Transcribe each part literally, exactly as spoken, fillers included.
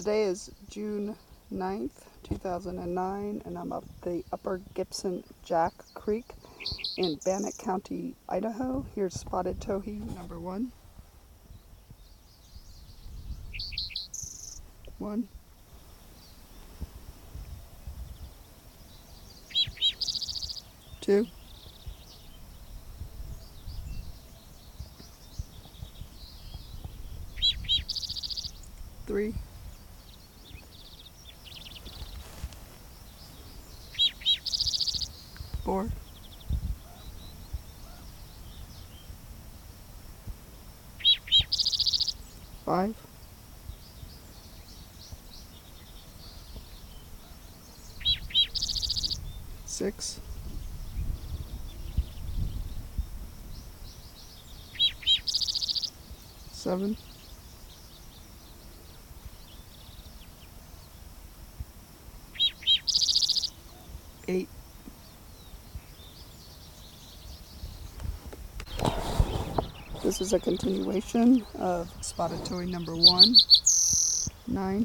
Today is June ninth, two thousand nine, and I'm up the Upper Gibson Jack Creek in Bannock County, Idaho. Here's spotted towhee number one. One. Two. Three. Four. Five. Six. Seven. Eight. This is a continuation of spotted towhee number one. Nine.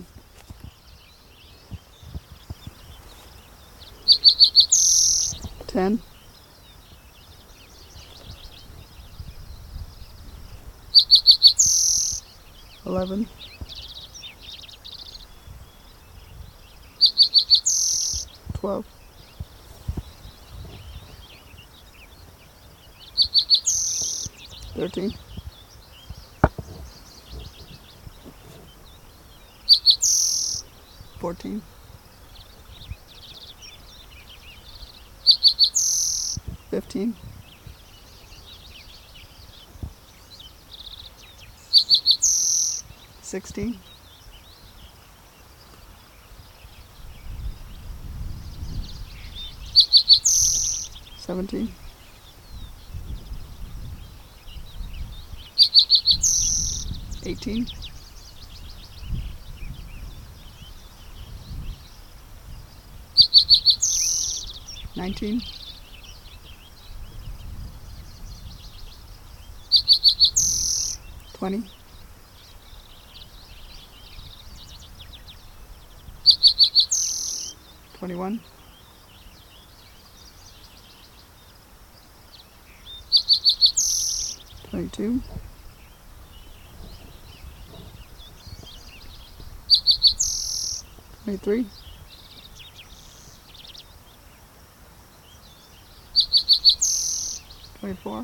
Ten. Eleven. Twelve. Thirteen. Fourteen. Fifteen. Sixteen. Seventeen. Eighteen. Nineteen. Twenty. Twenty-one. Twenty-two. Twenty-three. Twenty-four.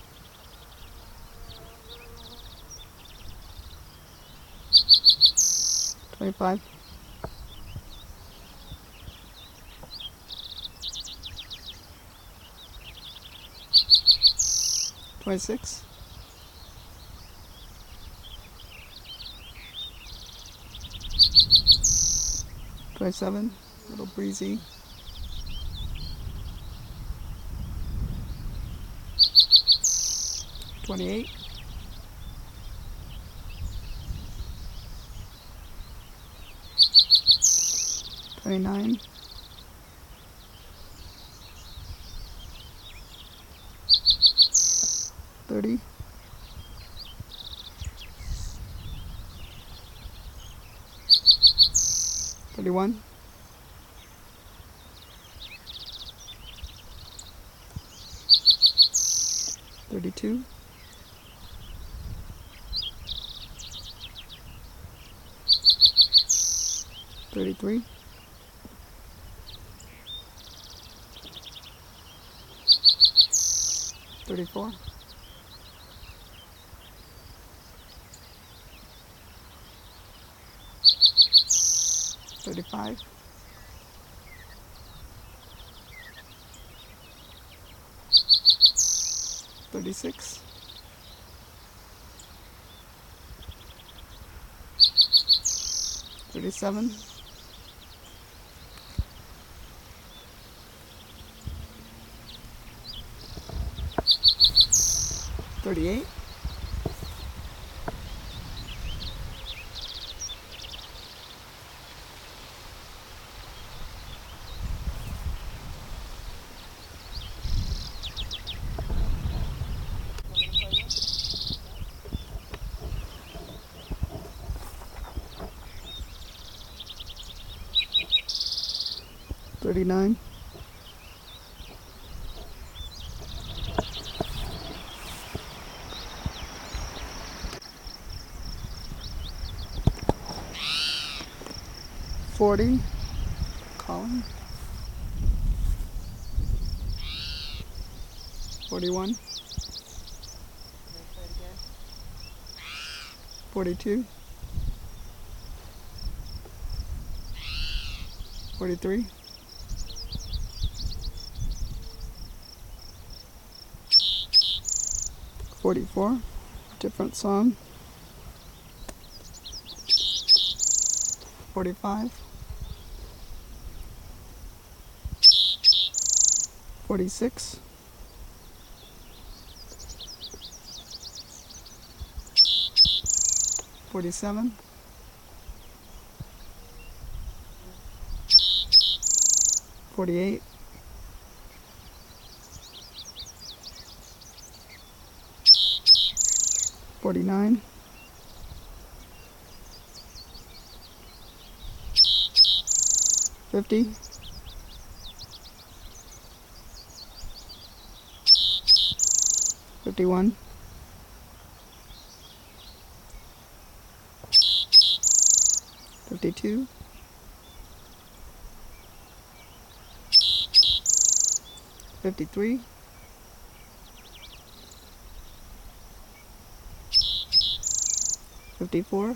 Twenty-five. Twenty-six. Twenty-seven. A little breezy. Twenty-eight. Twenty-nine. Thirty. Thirty-one. Thirty-two. Thirty-three. Thirty-four. Thirty-five. Thirty-six. Thirty-seven. Thirty-eight. thirty-nine, forty, Colin, forty-one, forty-two, forty-three, forty-four, different song, forty-five, forty-six, forty-seven, forty-eight, forty-nine, fifty, fifty-one, fifty-two, fifty-three, fifty-four,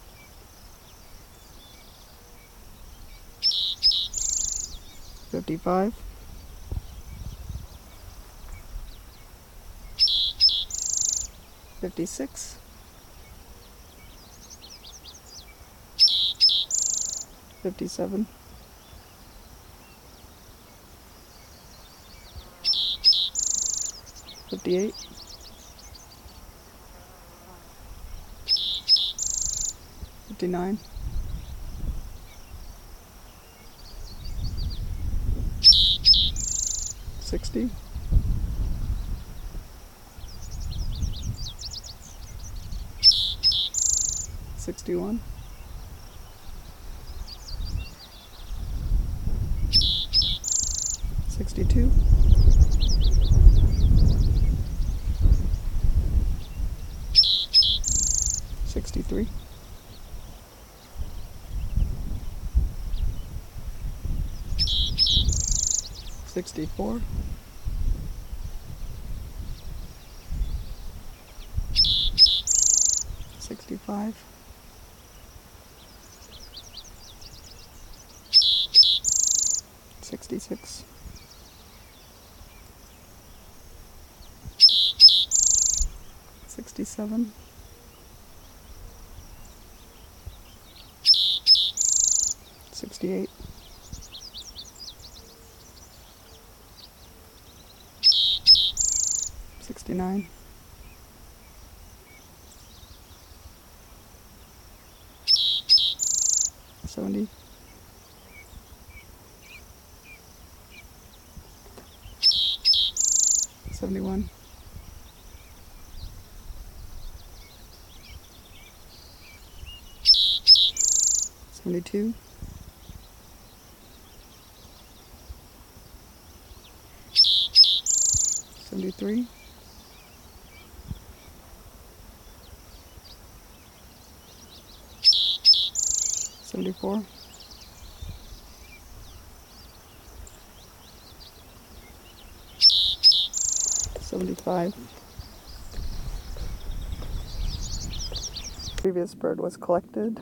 fifty-five, fifty-six, fifty-seven, fifty-eight, fifty-nine, sixty, sixty-one, sixty-two, sixty-three, sixty-four, sixty-five, sixty-six, sixty-seven, sixty-eight, sixty-nine, seventy, seventy-one, seventy-two, seventy-three, seventy-four, seventy-five. Previous bird was collected.